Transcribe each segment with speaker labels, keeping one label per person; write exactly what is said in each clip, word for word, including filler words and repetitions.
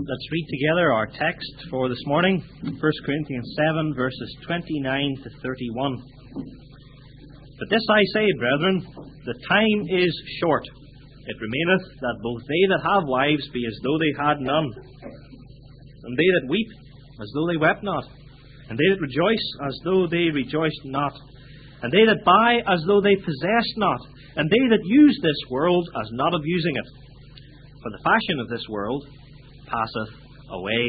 Speaker 1: Let's read together our text for this morning, First Corinthians seven, verses twenty-nine to thirty-one. But this I say, brethren, the time is short. It remaineth that both they that have wives be as though they had none, and they that weep as though they wept not, and they that rejoice as though they rejoiced not, and they that buy as though they possessed not, and they that use this world as not abusing it. For the fashion of this world passeth away.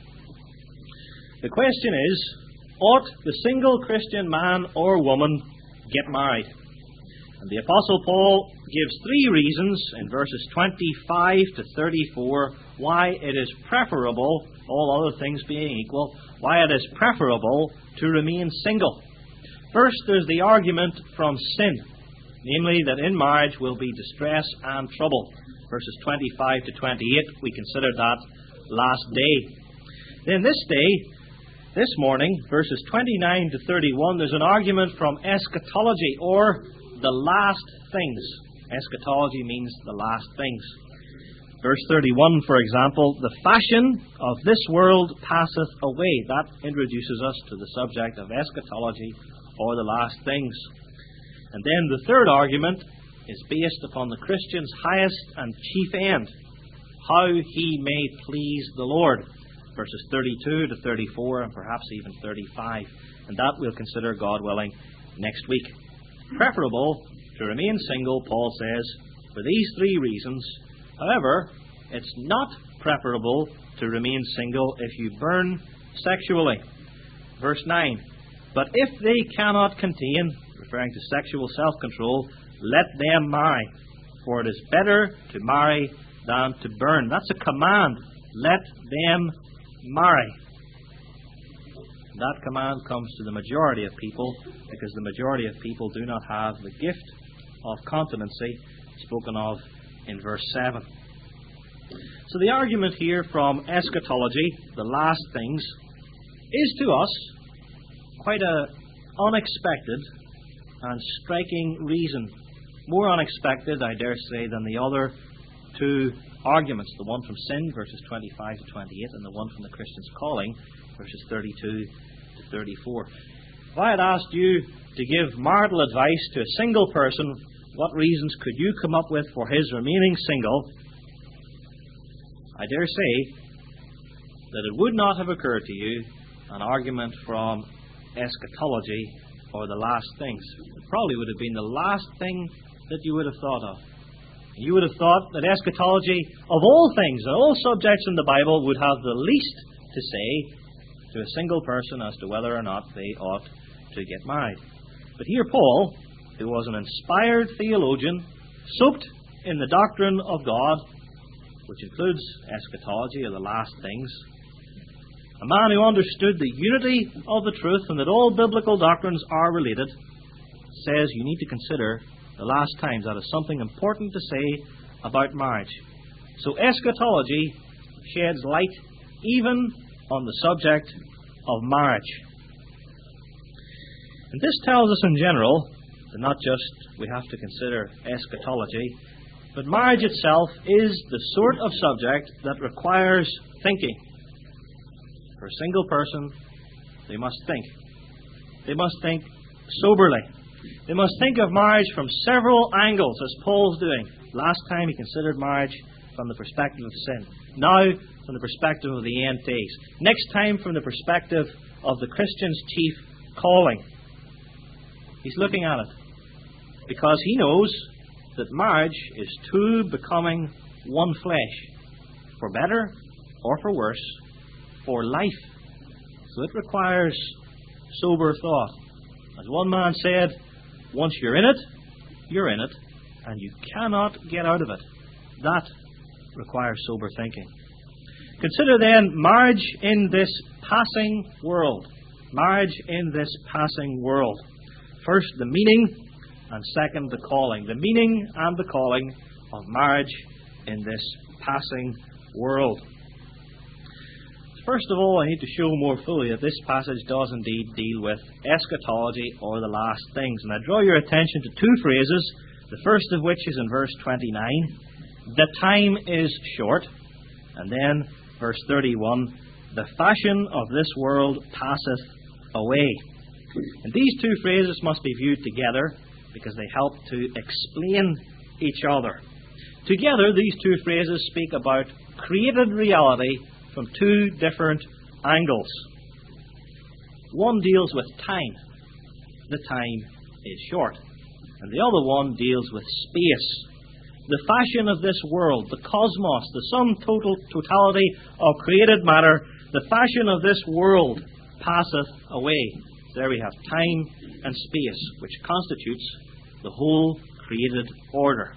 Speaker 1: The question is, ought the single Christian man or woman get married? And the Apostle Paul gives three reasons in verses twenty-five to thirty-four why it is preferable, all other things being equal, why it is preferable to remain single. First, there's the argument from sin, namely that in marriage will be distress and trouble. Verses twenty-five to twenty-eight, we considered that last day. Then this day, this morning, verses twenty-nine to thirty-one, there's an argument from eschatology, or the last things. Eschatology means the last things. Verse thirty-one, for example, the fashion of this world passeth away. That introduces us to the subject of eschatology, or the last things. And then the third argument is based upon the Christian's highest and chief end, how he may please the Lord. Verses thirty-two to thirty-four, and perhaps even thirty-five. And that we'll consider, God willing, next week. Preferable to remain single, Paul says, for these three reasons. However, it's not preferable to remain single if you burn sexually. Verse nine, but if they cannot contain, referring to sexual self-control, let them marry, for it is better to marry than to burn. That's a command. Let them marry. That command comes to the majority of people because the majority of people do not have the gift of continency spoken of in verse seven. So the argument here from eschatology, the last things, is to us quite an unexpected and striking reason. More unexpected, I dare say, than the other two arguments. The one from sin, verses twenty-five to twenty-eight, and the one from the Christian's calling, verses thirty-two to thirty-four. If I had asked you to give marital advice to a single person, what reasons could you come up with for his remaining single? I dare say that it would not have occurred to you an argument from eschatology or the last things. It probably would have been the last thing that you would have thought of. You would have thought that eschatology, of all things, of all subjects in the Bible, would have the least to say to a single person as to whether or not they ought to get married. But here Paul, who was an inspired theologian, soaked in the doctrine of God, which includes eschatology or the last things, a man who understood the unity of the truth and that all biblical doctrines are related, says you need to consider the last times. That is something important to say about marriage. So eschatology sheds light even on the subject of marriage. And this tells us in general that not just we have to consider eschatology, but marriage itself is the sort of subject that requires thinking. For a single person, they must think. They must think soberly. They must think of marriage from several angles, as Paul's doing. Last time he considered marriage from the perspective of sin. Now, from the perspective of the end days. Next time, from the perspective of the Christian's chief calling. He's looking at it because he knows that marriage is two becoming one flesh, for better or for worse, for life. So it requires sober thought. As one man said, once you're in it, you're in it, and you cannot get out of it. That requires sober thinking. Consider then marriage in this passing world. Marriage in this passing world. First, the meaning, and second, the calling. The meaning and the calling of marriage in this passing world. First of all, I need to show more fully that this passage does indeed deal with eschatology or the last things. And I draw your attention to two phrases, the first of which is in verse twenty-nine. The time is short. And then verse thirty-one, the fashion of this world passeth away. And these two phrases must be viewed together because they help to explain each other. Together, these two phrases speak about created reality from two different angles. One deals with time. The time is short. And the other one deals with space. The fashion of this world, the cosmos, the sum total totality of created matter, the fashion of this world passeth away. So there we have time and space, which constitutes the whole created order.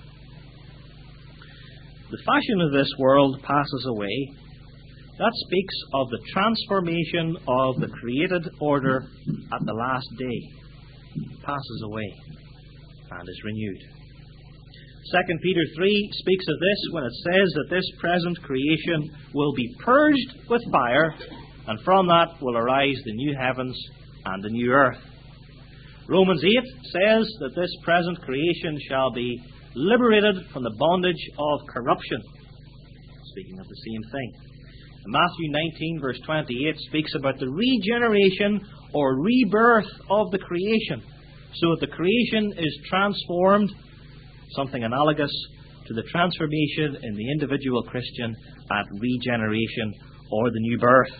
Speaker 1: The fashion of this world passes away. That speaks of the transformation of the created order at the last day. It passes away and is renewed. Second Peter three speaks of this when it says that this present creation will be purged with fire, and from that will arise the new heavens and the new earth. Romans eight says that this present creation shall be liberated from the bondage of corruption. Speaking of the same thing. And Matthew nineteen verse twenty-eight speaks about the regeneration or rebirth of the creation, so that the creation is transformed, something analogous to the transformation in the individual Christian at regeneration or the new birth.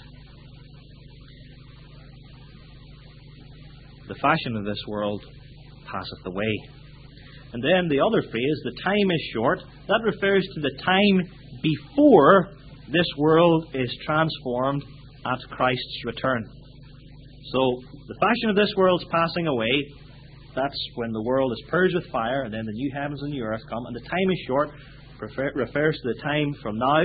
Speaker 1: The fashion of this world passeth away. And then the other phrase, the time is short, that refers to the time before this world is transformed at Christ's return. So, the fashion of this world is passing away. That's when the world is purged with fire, and then the new heavens and new earth come. And the time is short, refer, refers to the time from now,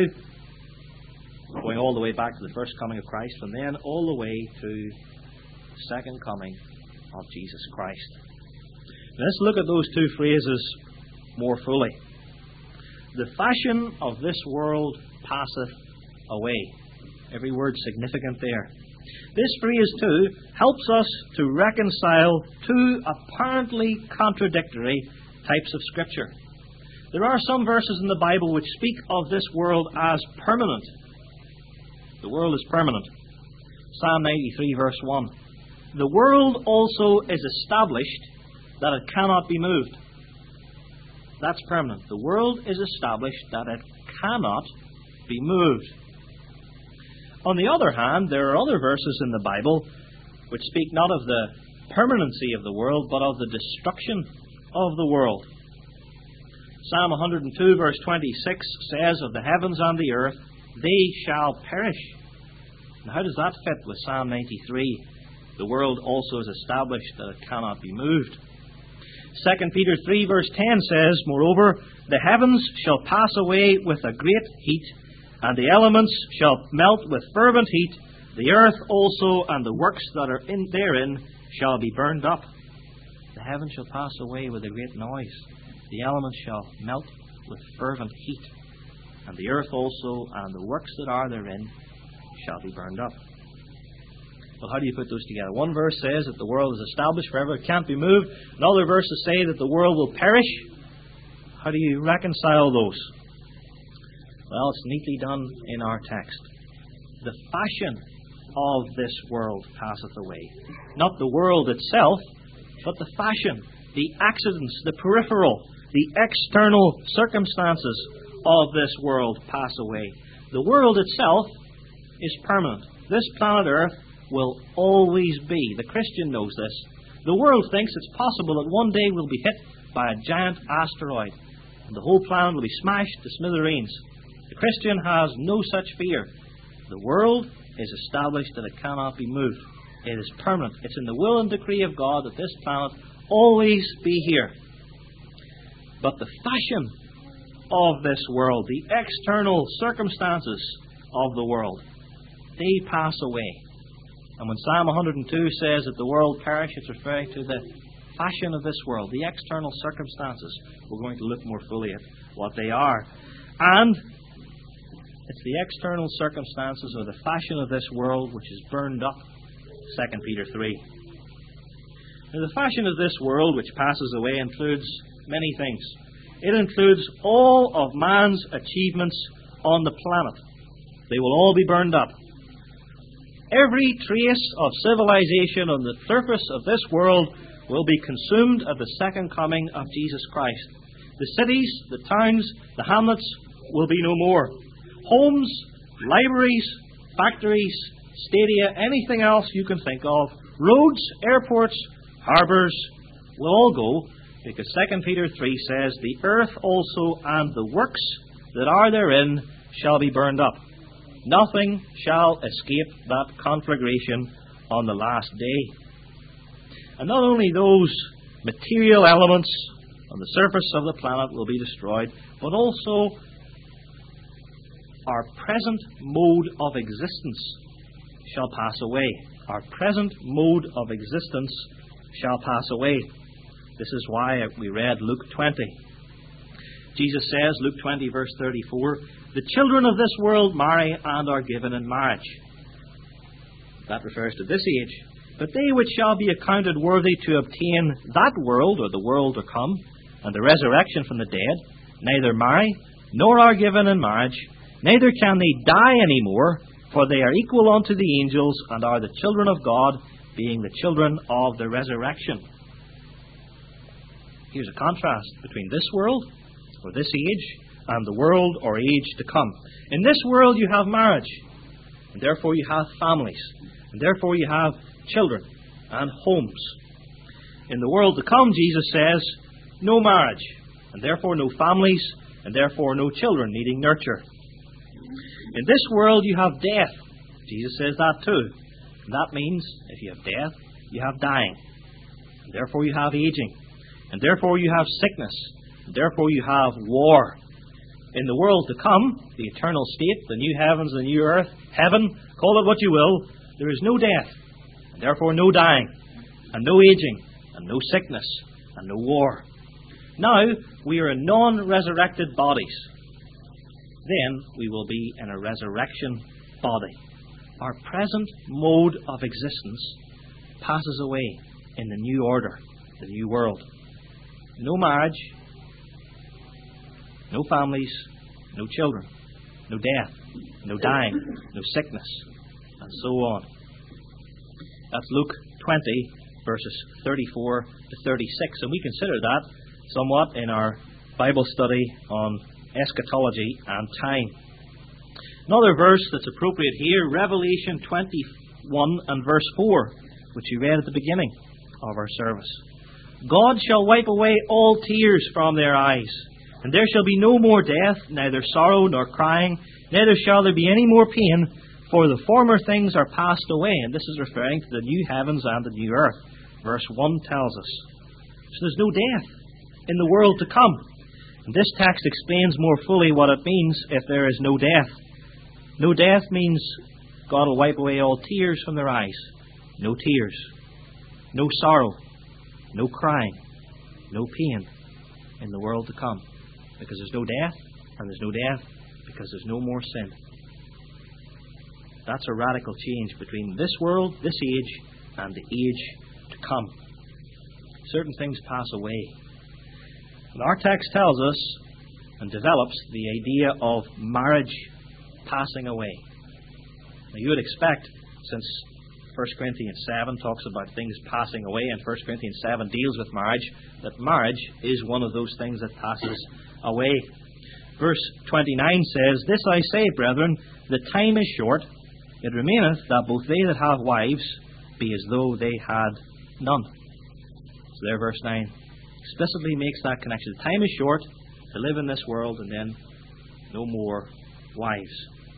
Speaker 1: going all the way back to the first coming of Christ, and then all the way to the second coming of Jesus Christ. Now let's look at those two phrases more fully. The fashion of this world passeth away. Every word significant there. This phrase, too, helps us to reconcile two apparently contradictory types of Scripture. There are some verses in the Bible which speak of this world as permanent. The world is permanent. Psalm ninety-three, verse one. The world also is established that it cannot be moved. That's permanent. The world is established that it cannot be moved. On the other hand, there are other verses in the Bible which speak not of the permanency of the world, but of the destruction of the world. Psalm one hundred two, verse twenty-six says, of the heavens and the earth, they shall perish. Now, how does that fit with Psalm ninety-three? The world also is established that it cannot be moved. Second Peter three, verse ten says, moreover, the heavens shall pass away with a great heat, and the elements shall melt with fervent heat. The earth also and the works that are in therein shall be burned up. The heavens shall pass away with a great noise. The elements shall melt with fervent heat. And the earth also and the works that are therein shall be burned up. Well, how do you put those together? One verse says that the world is established forever, it can't be moved. And other verses say that the world will perish. How do you reconcile those? Well, it's neatly done in our text. The fashion of this world passeth away. Not the world itself, but the fashion, the accidents, the peripheral, the external circumstances of this world pass away. The world itself is permanent. This planet Earth will always be. The Christian knows this. The world thinks it's possible that one day we'll be hit by a giant asteroid and the whole planet will be smashed to smithereens. The Christian has no such fear. The world is established that it cannot be moved. It is permanent. It's in the will and decree of God that this planet always be here. But the fashion of this world, the external circumstances of the world, they pass away. And when Psalm one hundred two says that the world perish, it's referring to the fashion of this world, the external circumstances. We're going to look more fully at what they are. And it's the external circumstances or the fashion of this world which is burned up. Second Peter three. Now, the fashion of this world which passes away includes many things. It includes all of man's achievements on the planet. They will all be burned up. Every trace of civilization on the surface of this world will be consumed at the second coming of Jesus Christ. The cities, the towns, the hamlets will be no more. Homes, libraries, factories, stadia, anything else you can think of, roads, airports, harbours, will all go, because Second Peter three says, the earth also and the works that are therein shall be burned up. Nothing shall escape that conflagration on the last day. And not only those material elements on the surface of the planet will be destroyed, but also our present mode of existence shall pass away. Our present mode of existence shall pass away. This is why we read Luke twenty. Jesus says, Luke twenty, verse thirty-four, the children of this world marry and are given in marriage. That refers to this age. But they which shall be accounted worthy to obtain that world, or the world to come, and the resurrection from the dead, neither marry, nor are given in marriage, neither can they die any more, for they are equal unto the angels, and are the children of God, being the children of the resurrection. Here's a contrast between this world, or this age, and the world or age to come. In this world you have marriage, and therefore you have families, and therefore you have children and homes. In the world to come, Jesus says, no marriage, and therefore no families, and therefore no children needing nurture. In this world you have death. Jesus says that too. And that means if you have death, you have dying. And therefore you have aging. And therefore you have sickness. And therefore you have war. In the world to come, the eternal state, the new heavens, the new earth, heaven, call it what you will, there is no death, and therefore no dying, and no aging, and no sickness, and no war. Now we are in non-resurrected bodies. Then we will be in a resurrection body. Our present mode of existence passes away in the new order, the new world. No marriage, no families, no children, no death, no dying, no sickness, and so on. That's Luke twenty, verses thirty-four to thirty-six. And we consider that somewhat in our Bible study on eschatology and time. Another verse that's appropriate here, Revelation twenty-one and verse four, which we read at the beginning of our service. God shall wipe away all tears from their eyes, and there shall be no more death, neither sorrow nor crying, neither shall there be any more pain, for the former things are passed away. And this is referring to the new heavens and the new earth. Verse one tells us. So there's no death in the world to come. And this text explains more fully what it means if there is no death. No death means God will wipe away all tears from their eyes. No tears. No sorrow. No crying. No pain in the world to come. Because there's no death, and there's no death because there's no more sin. That's a radical change between this world, this age, and the age to come. Certain things pass away. And our text tells us and develops the idea of marriage passing away. Now you would expect, since First Corinthians seven talks about things passing away, and First Corinthians seven deals with marriage, that marriage is one of those things that passes away. Verse twenty-nine says, This I say, brethren, the time is short. It remaineth that both they that have wives be as though they had none. So there, verse nine explicitly makes that connection. The time is short to live in this world, and then no more wives.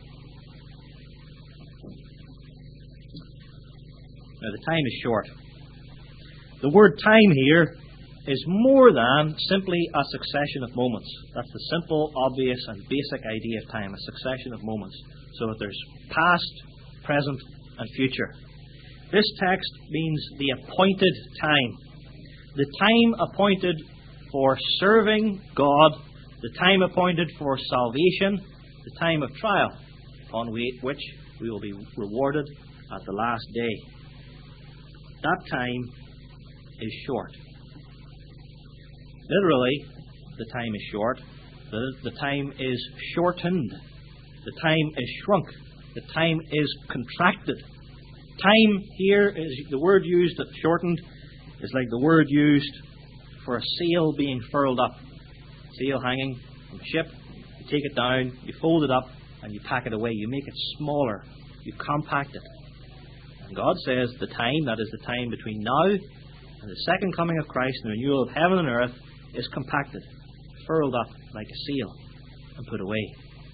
Speaker 1: Now, the time is short. The word time here is more than simply a succession of moments. That's the simple, obvious, and basic idea of time, a succession of moments. So that there's past, present, and future. This text means the appointed time. The time appointed for serving God, the time appointed for salvation, the time of trial, upon which we will be rewarded at the last day. That time is short. Literally, the time is short. The, the time is shortened. The time is shrunk. The time is contracted. Time here is the word used, shortened, is like the word used for a sail being furled up. Sail hanging from a ship. You take it down, you fold it up, and you pack it away. You make it smaller. You compact it. And God says the time, that is the time between now and the second coming of Christ and the renewal of heaven and earth, is compacted, furled up like a sail, and put away.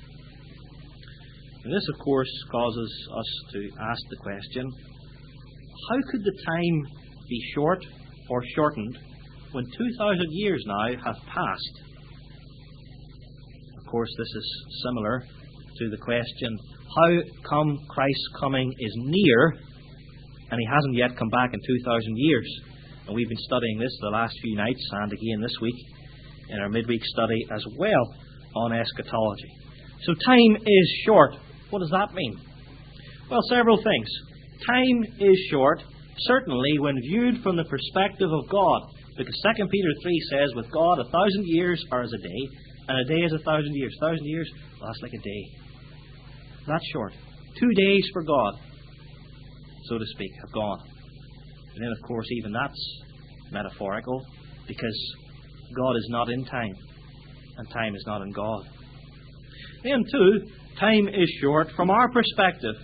Speaker 1: And this, of course, causes us to ask the question, how could the time be short or shortened when two thousand years now have passed? Of course, this is similar to the question, how come Christ's coming is near and he hasn't yet come back in two thousand years? And we've been studying this the last few nights and again this week in our midweek study as well on eschatology. So time is short. What does that mean? Well, several things. Time is short, certainly when viewed from the perspective of God. Because Second Peter three says, with God a thousand years are as a day, and a day is a thousand years. A thousand years, well, that's like a day. That's short. Two days for God, so to speak, have gone. And then, of course, even that's metaphorical, because God is not in time, and time is not in God. Then, too, time is short from our perspective.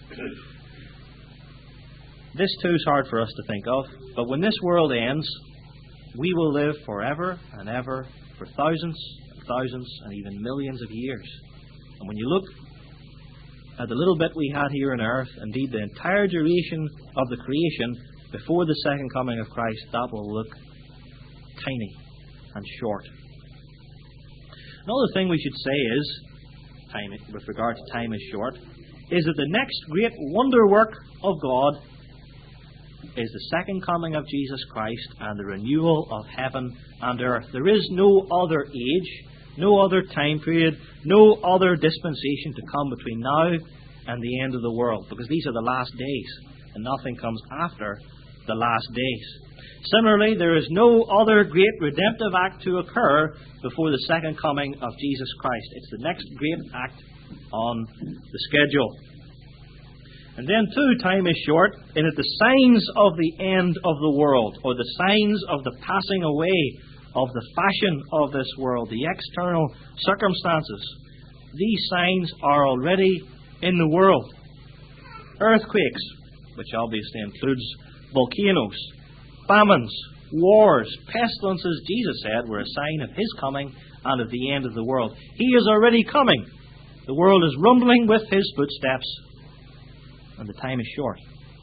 Speaker 1: This, too, is hard for us to think of, but when this world ends, we will live forever and ever for thousands and thousands and even millions of years. And when you look at the little bit we had here on earth, indeed the entire duration of the creation before the second coming of Christ, that will look tiny and short. Another thing we should say is, time, with regard to time is short, is that the next great wonder work of God is the second coming of Jesus Christ and the renewal of heaven and earth. There is no other age, no other time period, no other dispensation to come between now and the end of the world, because these are the last days, and nothing comes after the last days. Similarly, there is no other great redemptive act to occur before the second coming of Jesus Christ. It's the next great act on the schedule. And then, too, time is short in that the signs of the end of the world, or the signs of the passing away of the fashion of this world, the external circumstances, these signs are already in the world. Earthquakes, which obviously includes volcanoes, famines, wars, pestilences, Jesus said, were a sign of His coming and of the end of the world. He is already coming. The world is rumbling with His footsteps, and the time is short.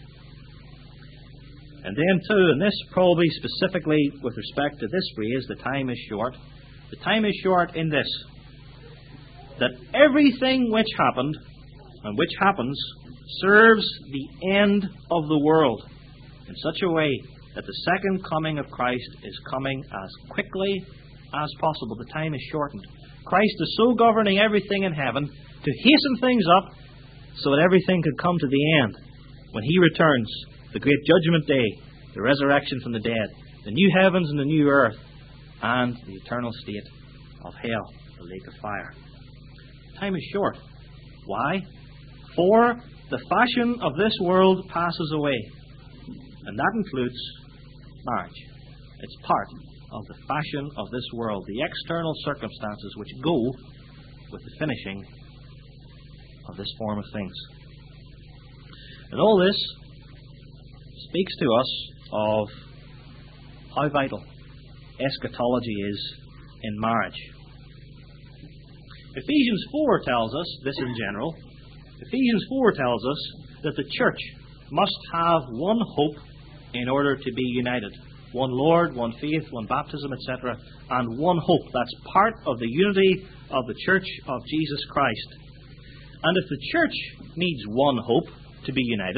Speaker 1: And then too, and this probably specifically with respect to this phrase, the time is short, the time is short in this, that everything which happened and which happens serves the end of the world in such a way that the second coming of Christ is coming as quickly as possible. The time is shortened. Christ is so governing everything in heaven to hasten things up so that everything could come to the end when He returns, the great judgment day, the resurrection from the dead, the new heavens and the new earth, and the eternal state of hell, the lake of fire. Time is short. Why? For the fashion of this world passes away, and that includes marriage. It's part of the fashion of this world, the external circumstances which go with the finishing of this form of things. And all this speaks to us of how vital eschatology is in marriage. Ephesians four tells us, this in general, Ephesians four tells us that the church must have one hope in order to be united. One Lord, one faith, one baptism, et cetera, and one hope. That's part of the unity of the church of Jesus Christ. And if the church needs one hope to be united,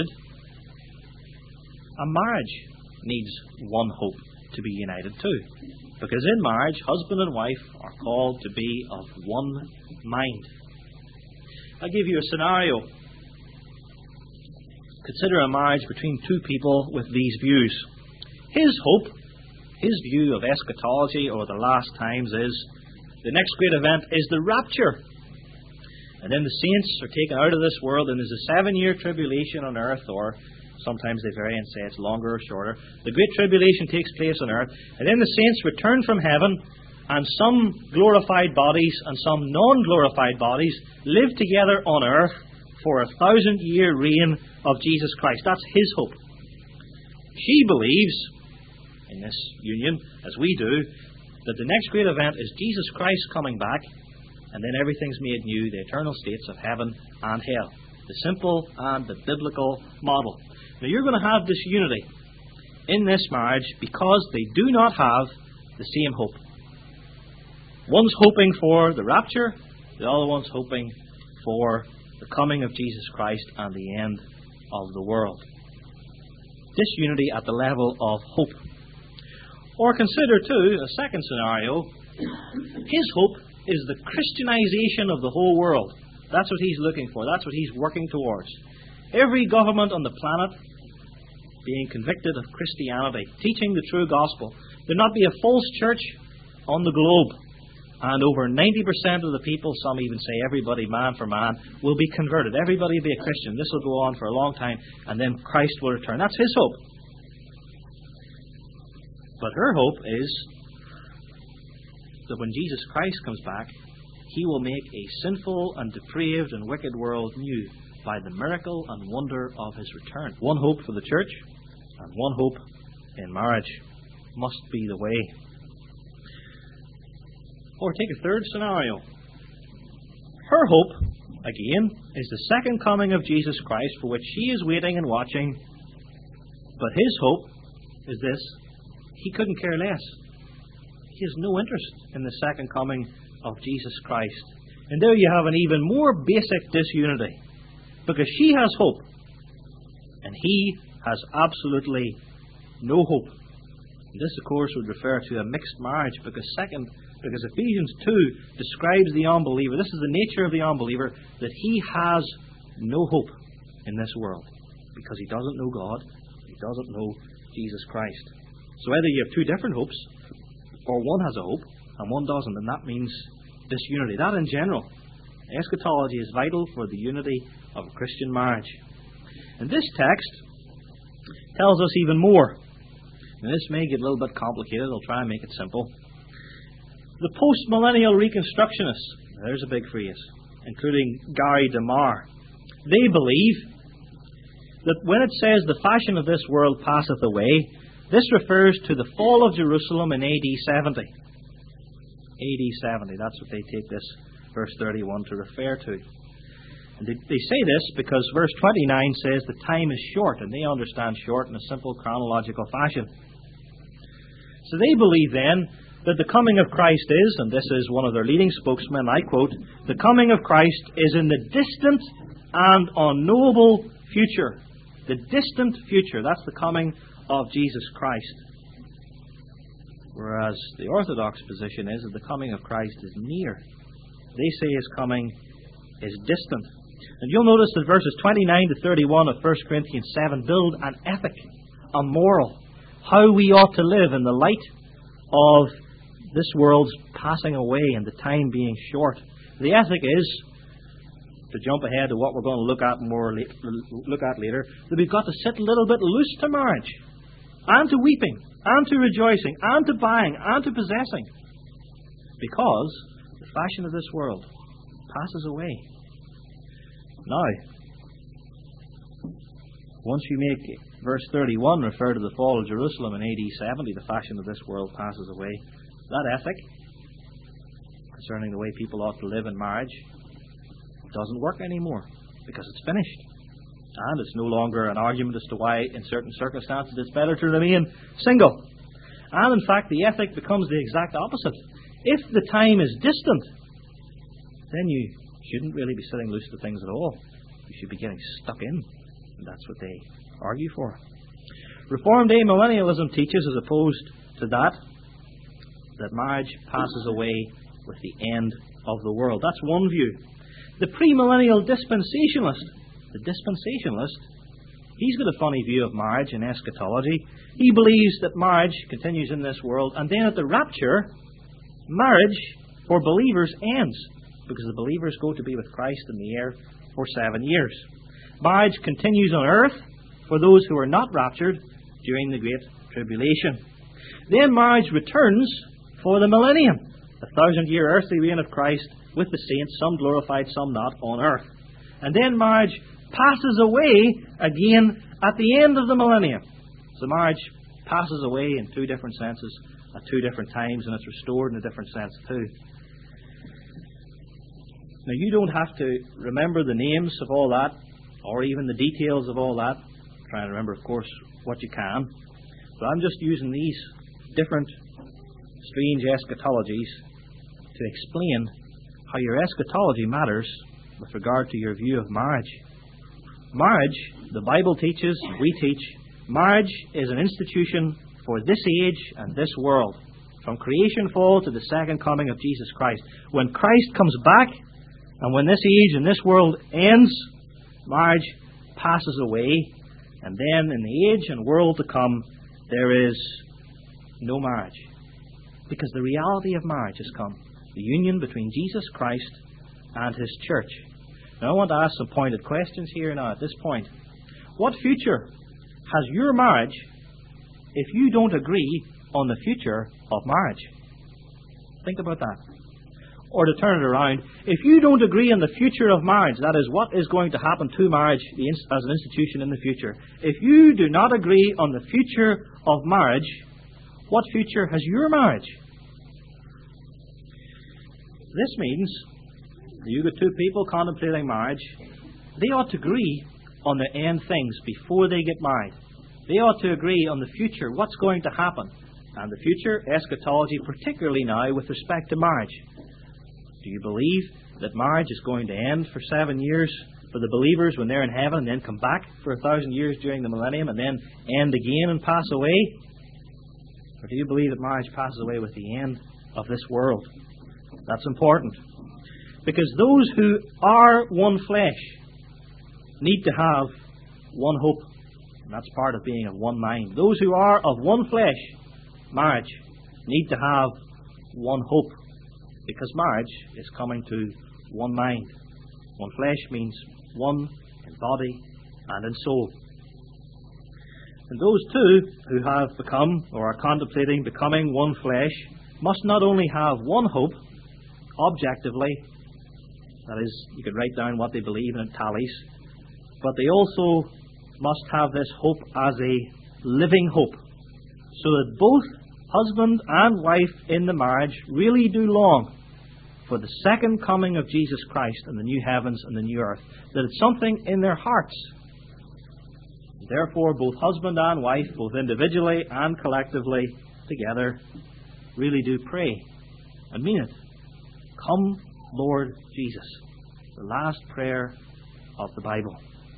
Speaker 1: a marriage needs one hope to be united too. Because in marriage, husband and wife are called to be of one mind. I'll give you a scenario. Consider a marriage between two people with these views. His hope, his view of eschatology or the last times is the next great event is the rapture. And then the saints are taken out of this world, and there's a seven-year tribulation on earth, or sometimes they vary and say it's longer or shorter. The Great Tribulation takes place on earth, and then the saints return from heaven, and some glorified bodies and some non-glorified bodies live together on earth for a thousand-year reign of Jesus Christ. That's His hope. She believes, in this union, as we do, that the next great event is Jesus Christ coming back, and then everything's made new, the eternal states of heaven and hell. The simple and the biblical model. Now you're going to have this unity in this marriage because they do not have the same hope. One's hoping for the rapture, the other one's hoping for the coming of Jesus Christ and the end of the world. Disunity at the level of hope. Or consider, too, a second scenario. His hope is the Christianization of the whole world. That's what he's looking for. That's what he's working towards. Every government on the planet being convicted of Christianity, teaching the true gospel. There not be a false church on the globe. And over ninety percent of the people, some even say everybody, man for man, will be converted. Everybody will be a Christian. This will go on for a long time, and then Christ will return. That's his hope. But her hope is that when Jesus Christ comes back, He will make a sinful and depraved and wicked world new by the miracle and wonder of His return. One hope for the church, and one hope in marriage must be the way. Or take a third scenario. Her hope, again, is the second coming of Jesus Christ, for which she is waiting and watching. But his hope is this: he couldn't care less. He has no interest in the second coming of Jesus Christ. And there you have an even more basic disunity, because she has hope, and he has absolutely no hope. And this, of course, would refer to a mixed marriage, because second, because Ephesians two describes the unbeliever. This is the nature of the unbeliever, that he has no hope in this world, because he doesn't know God, he doesn't know Jesus Christ. So either you have two different hopes, or one has a hope and one doesn't, and that means disunity. That in general, eschatology is vital for the unity of a Christian marriage. And this text tells us even more. And this may get a little bit complicated. I'll try and make it simple. The post-millennial reconstructionists, there's a big phrase, including Gary DeMar, they believe that when it says the fashion of this world passeth away, this refers to the fall of Jerusalem in A D seventy. A D seventy, that's what they take this verse thirty-one to refer to. And they, they say this because verse twenty-nine says the time is short, and they understand short in a simple chronological fashion. So they believe then that the coming of Christ is, and this is one of their leading spokesmen, I quote, the coming of Christ is in the distant and unknowable future. The distant future, that's the coming of Jesus Christ. Whereas the Orthodox position is that the coming of Christ is near. They say His coming is distant. And you'll notice that verses twenty-nine to thirty-one of First Corinthians seven build an ethic, a moral, how we ought to live in the light of this world's passing away and the time being short. The ethic is, to jump ahead to what we're going to look at more look at later, that we've got to sit a little bit loose to marriage, and to weeping, and to rejoicing, and to buying, and to possessing, because the fashion of this world passes away. Now, once you make verse thirty-one refer to the fall of Jerusalem in A D seventy, the fashion of this world passes away, that ethic concerning the way people ought to live in marriage doesn't work anymore, because it's finished. And it's no longer an argument as to why, in certain circumstances, it's better to remain single. And in fact, the ethic becomes the exact opposite. If the time is distant, then you shouldn't really be sitting loose to things at all. You should be getting stuck in. And that's what they argue for. Reformed amillennialism teaches, as opposed to that, that marriage passes away with the end of the world. That's one view. The premillennial dispensationalist, the dispensationalist, he's got a funny view of marriage and eschatology. He believes that marriage continues in this world, and then at the rapture, marriage for believers ends. because the believers go to be with Christ in the air for seven years. Marriage continues on earth for those who are not raptured during the Great Tribulation. Then marriage returns for the millennium, the thousand-year earthly reign of Christ with the saints, some glorified, some not, on earth. And then marriage passes away again at the end of the millennium. So marriage passes away in two different senses at two different times, and it's restored in a different sense too. Now, you don't have to remember the names of all that, or even the details of all that. Try and remember, of course, what you can. But I'm just using these different strange eschatologies to explain how your eschatology matters with regard to your view of marriage. Marriage, the Bible teaches, we teach, marriage is an institution for this age and this world, from creation fall to the second coming of Jesus Christ. When Christ comes back, and when this age and this world ends, marriage passes away, and then in the age and world to come, there is no marriage. Because the reality of marriage has come, the union between Jesus Christ and His church. Now I want to ask some pointed questions here now at this point. What future has your marriage if you don't agree on the future of marriage? Think about that. Or to turn it around, if you don't agree on the future of marriage, that is, what is going to happen to marriage as an institution in the future, if you do not agree on the future of marriage, what future has your marriage? This means you got two people contemplating marriage. They ought to agree on the end things before they get married. They ought to agree on the future, what's going to happen, and the future eschatology, particularly now with respect to marriage. Do you believe that marriage is going to end for seven years for the believers when they're in heaven, and then come back for a thousand years during the millennium, and then end again and pass away? Or do you believe that marriage passes away with the end of this world? That's important. Because those who are one flesh need to have one hope. And that's part of being of one mind. Those who are of one flesh, marriage, need to have one hope. Because marriage is coming to one mind. One flesh means one in body and in soul. And those two who have become or are contemplating becoming one flesh must not only have one hope, objectively, that is, you could write down what they believe and it tallies, but they also must have this hope as a living hope, so that both husband and wife in the marriage really do long for the second coming of Jesus Christ and the new heavens and the new earth, that it's something in their hearts. Therefore, both husband and wife, both individually and collectively, together, really do pray and mean it. Come, Lord Jesus, the last prayer of the Bible.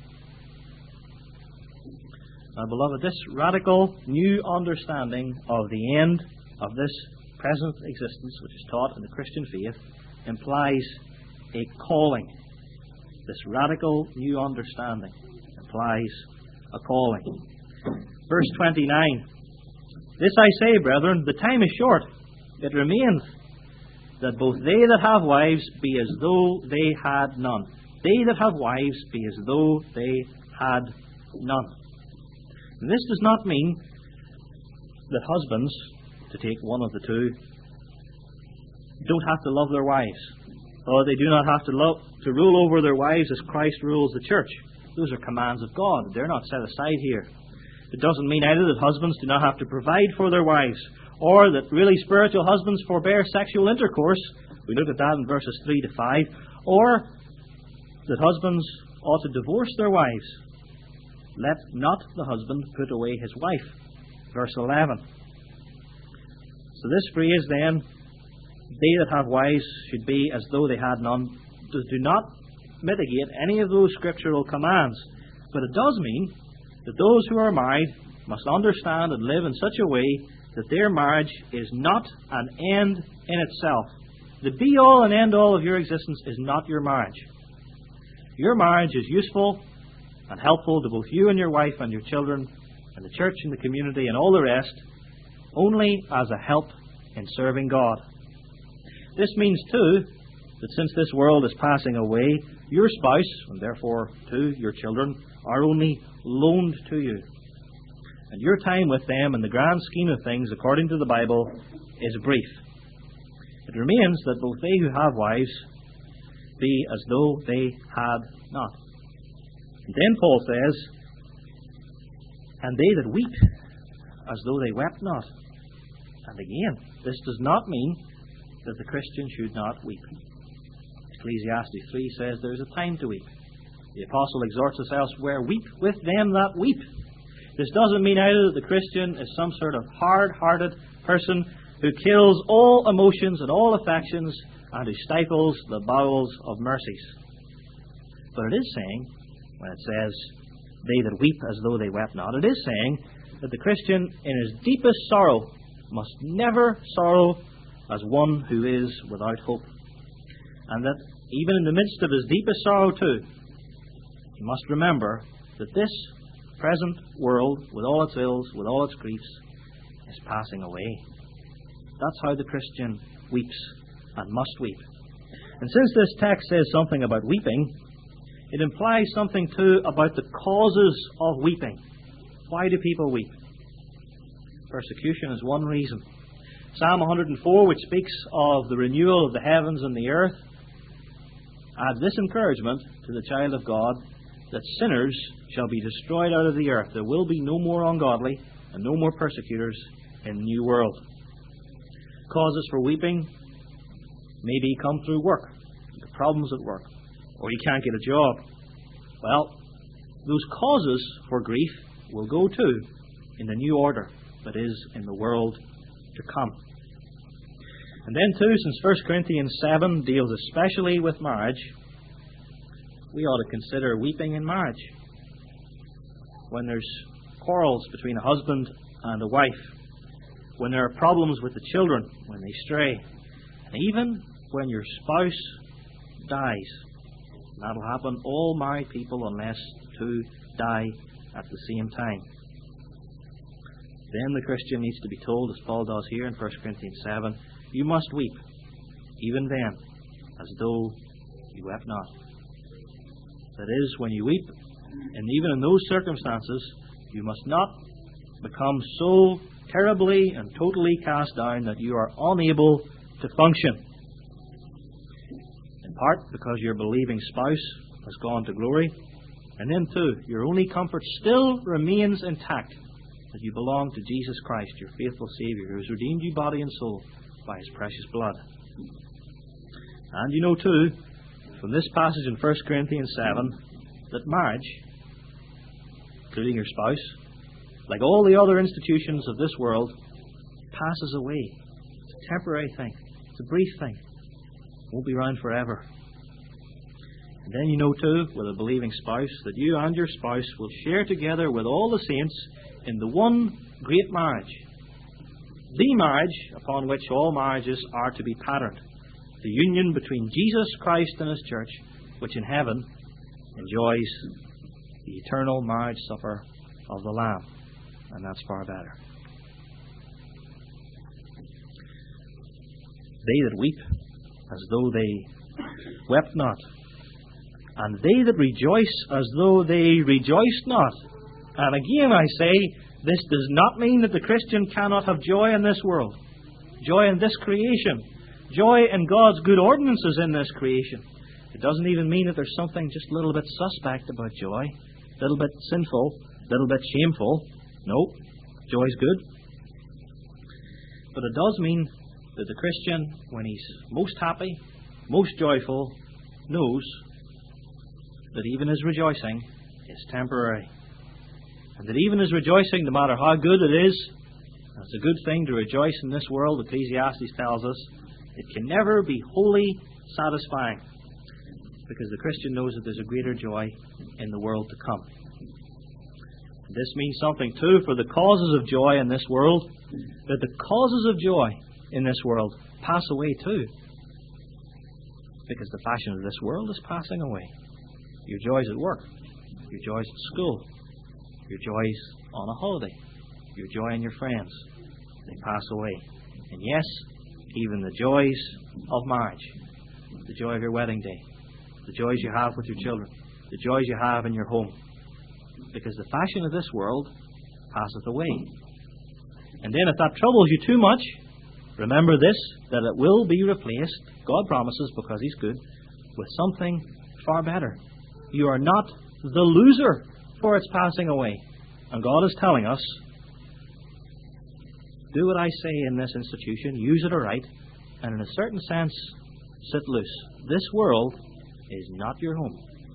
Speaker 1: Now, beloved, this radical new understanding of the end of this present existence, which is taught in the Christian faith, implies a calling. This radical new understanding implies a calling. Verse twenty-nine. This I say, brethren, the time is short. It remains that both they that have wives be as though they had none. They that have wives be as though they had none. And this does not mean that husbands, to take one of the two, don't have to love their wives, or they do not have to love to rule over their wives as Christ rules the church. Those are commands of God. They're not set aside here. It doesn't mean either that husbands do not have to provide for their wives, or that really spiritual husbands forbear sexual intercourse. We looked at that in verses three to five. Or that husbands ought to divorce their wives. Let not the husband put away his wife. Verse eleven. So this phrase then, they that have wives should be as though they had none, does do not mitigate any of those scriptural commands. But it does mean that those who are married must understand and live in such a way that their marriage is not an end in itself. The be-all and end-all of your existence is not your marriage. Your marriage is useful and helpful to both you and your wife and your children and the church and the community and all the rest, only as a help in serving God. This means, too, that since this world is passing away, your spouse, and therefore too your children, are only loaned to you. And your time with them in the grand scheme of things, according to the Bible, is brief. It remains that both they who have wives be as though they had not. And then Paul says, and they that weep as though they wept not. And again, this does not mean that the Christian should not weep. Ecclesiastes three says there is a time to weep. The apostle exhorts us elsewhere, weep with them that weep. This doesn't mean either that the Christian is some sort of hard-hearted person who kills all emotions and all affections and who stifles the bowels of mercies. But it is saying, when it says, they that weep as though they wept not, it is saying that the Christian in his deepest sorrow must never sorrow as one who is without hope. And that even in the midst of his deepest sorrow too, he must remember that this present world, with all its ills, with all its griefs, is passing away. That's how the Christian weeps and must weep. And since this text says something about weeping, it implies something too about the causes of weeping. Why do people weep? Persecution is one reason. Psalm one hundred four, which speaks of the renewal of the heavens and the earth, adds this encouragement to the child of God, that sinners shall be destroyed out of the earth. There will be no more ungodly and no more persecutors in the new world. Causes for weeping maybe come through work, the problems at work, or you can't get a job. Well, those causes for grief will go too in the new order that is in the world to come. And then too, since First Corinthians seven deals especially with marriage, we ought to consider weeping in marriage. When there's quarrels between a husband and a wife, when there are problems with the children, when they stray, and even when your spouse dies. That'll happen all married people unless the two die at the same time. Then the Christian needs to be told, as Paul does here in First Corinthians seven, you must weep, even then, as though you wept not. That is, when you weep, and even in those circumstances, you must not become so terribly and totally cast down that you are unable to function. In part because your believing spouse has gone to glory, and then too, your only comfort still remains intact, that you belong to Jesus Christ, your faithful Saviour, who has redeemed you body and soul by His precious blood. And you know too, from this passage in First Corinthians seven, that marriage, including your spouse, like all the other institutions of this world, passes away. It's a temporary thing. It's a brief thing. It won't be around forever. And then you know too, with a believing spouse, that you and your spouse will share together with all the saints in the one great marriage. The marriage upon which all marriages are to be patterned. The union between Jesus Christ and His church, which in heaven enjoys the eternal marriage supper of the Lamb. And that's far better. They that weep as though they wept not, and they that rejoice as though they rejoiced not. And again I say, this does not mean that the Christian cannot have joy in this world, joy in this creation, joy in God's good ordinances in this creation. It doesn't even mean that there's something just a little bit suspect about joy, a little bit sinful, a little bit shameful. No, joy is good. But it does mean that the Christian, when he's most happy, most joyful, knows that even his rejoicing is temporary. And that even his rejoicing, no matter how good it is, and it's a good thing to rejoice in this world, Ecclesiastes tells us, it can never be wholly satisfying. Because the Christian knows that there's a greater joy in the world to come. This means something too for the causes of joy in this world, that the causes of joy in this world pass away too. Because the fashion of this world is passing away. Your joys at work, your joys at school, your joys on a holiday, your joy in your friends, they pass away. And yes, even the joys of marriage the joy of your wedding day, the joys you have with your children, the joys you have in your home. Because the fashion of this world passeth away. And then if that troubles you too much, remember this, that it will be replaced, God promises because He's good, with something far better. You are not the loser for its passing away. And God is telling us, do what I say in this institution, use it aright, and in a certain sense, sit loose. This world is not your home.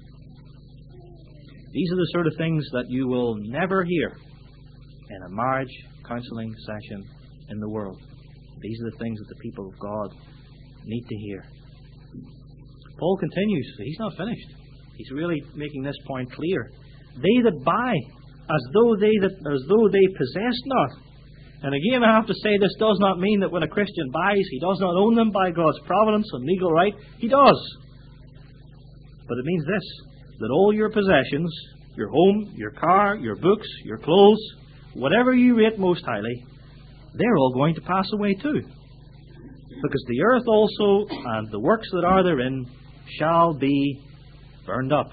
Speaker 1: These are the sort of things that you will never hear in a marriage counseling session in the world. These are the things that the people of God need to hear. Paul continues. He's not finished. He's really making this point clear. They that buy, as though they that as though they possess not. And again, I have to say, this does not mean that when a Christian buys, he does not own them by God's providence and legal right. He does. But it means this, that all your possessions, your home, your car, your books, your clothes, whatever you rate most highly, they're all going to pass away too. Because the earth also and the works that are therein shall be burned up.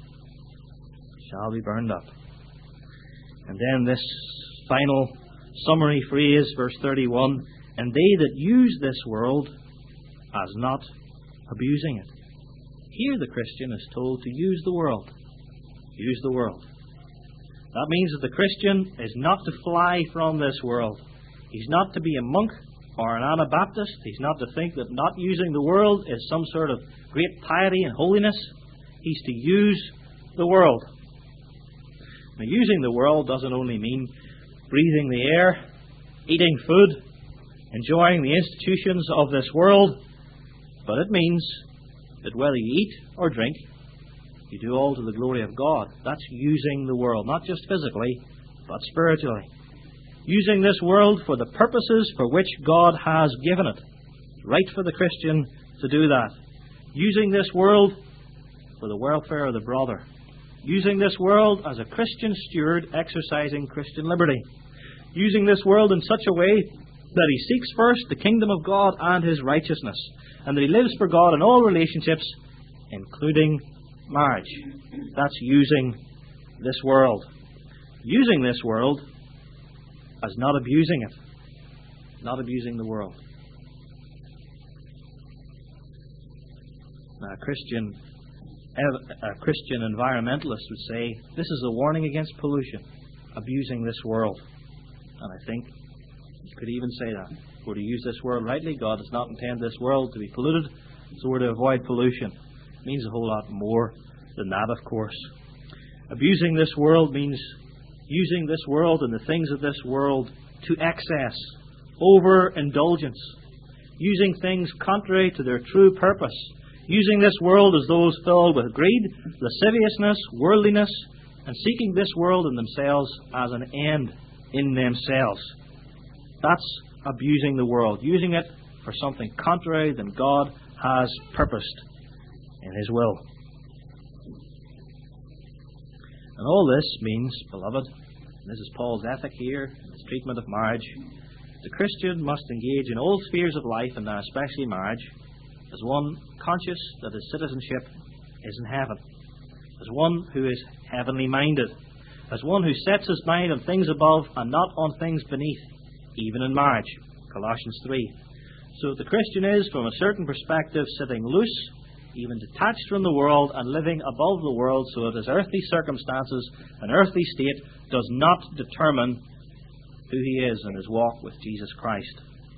Speaker 1: Shall be burned up. And then this final summary phrase, verse thirty-one, and they that use this world as not abusing it. Here the Christian is told to use the world. Use the world. That means that the Christian is not to fly from this world. He's not to be a monk or an Anabaptist. He's not to think that not using the world is some sort of great piety and holiness. He's to use the world. Now, using the world doesn't only mean breathing the air, eating food, enjoying the institutions of this world, but it means that whether you eat or drink, you do all to the glory of God. That's using the world, not just physically, but spiritually. Using this world for the purposes for which God has given it. It's right for the Christian to do that. Using this world for the welfare of the brother. Using this world as a Christian steward exercising Christian liberty. Using this world in such a way that he seeks first the kingdom of God and His righteousness, and that he lives for God in all relationships, including marriage. That's using this world. Using this world as not abusing it. Not abusing the world. Now, a Christian, a Christian environmentalist would say, this is a warning against pollution, abusing this world. And I think you could even say that. We're to use this world rightly. God does not intend this world to be polluted, so we're to avoid pollution. It means a whole lot more than that, of course. Abusing this world means using this world and the things of this world to excess, overindulgence, using things contrary to their true purpose, using this world as those filled with greed, lasciviousness, worldliness, and seeking this world in themselves as an end in themselves. That's abusing the world, using it for something contrary than God has purposed in His will. And all this means, beloved, and this is Paul's ethic here, in his treatment of marriage, the Christian must engage in all spheres of life, and now especially marriage, as one conscious that his citizenship is in heaven, as one who is heavenly minded, as one who sets his mind on things above and not on things beneath, even in marriage. Colossians three. So the Christian is, from a certain perspective, sitting loose, even detached from the world and living above the world, so that his earthly circumstances and earthly state does not determine who he is in his walk with Jesus Christ.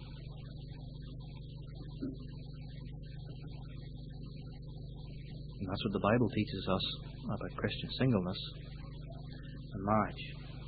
Speaker 1: And that's what the Bible teaches us about Christian singleness and marriage.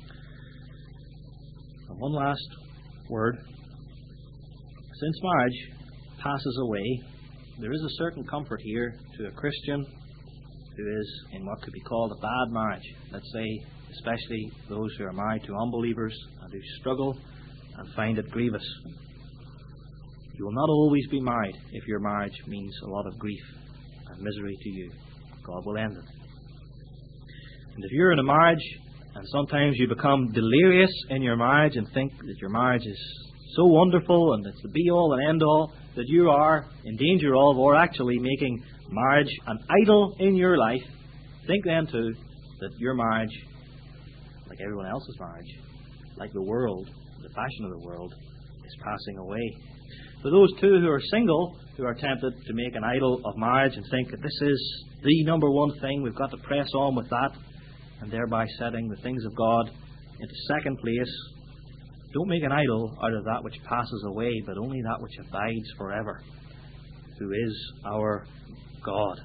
Speaker 1: And one last word. Since marriage passes away, there is a certain comfort here to a Christian who is in what could be called a bad marriage. Let's say, especially those who are married to unbelievers and who struggle and find it grievous. You will not always be married if your marriage means a lot of grief and misery to you. God will end it. And if you're in a marriage and sometimes you become delirious in your marriage and think that your marriage is so wonderful and it's the be-all and end-all that you are in danger of, or actually making marriage an idol in your life, think then too that your marriage, like everyone else's marriage, like the world, the fashion of the world, is passing away. For those too who are single, who are tempted to make an idol of marriage and think that this is the number one thing, we've got to press on with that, and thereby setting the things of God into second place, don't make an idol out of that which passes away, but only that which abides forever, who is our God.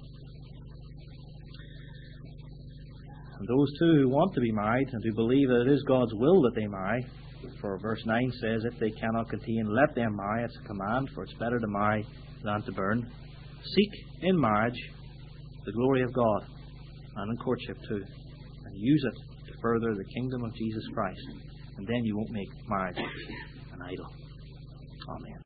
Speaker 1: And those too who want to be married and who believe that it is God's will that they marry, for verse nine says, if they cannot contain, let them marry. It's a command, for it's better to marry than to burn. Seek in marriage the glory of God, and in courtship too, and use it to further the kingdom of Jesus Christ. And then you won't make marriage an idol. Amen.